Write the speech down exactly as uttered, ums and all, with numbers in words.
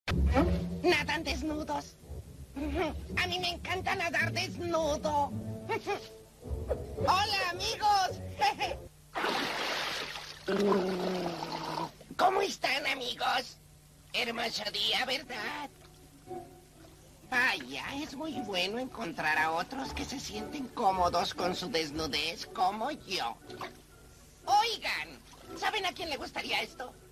Nadan desnudos. A mí me encanta nadar desnudo. Hola, amigos. ¿Cómo están, amigos? Hermoso día, ¿verdad? Vaya, es muy bueno encontrar a otros que se sienten cómodos con su desnudez como yo. Oigan, ¿saben a quién le gustaría esto?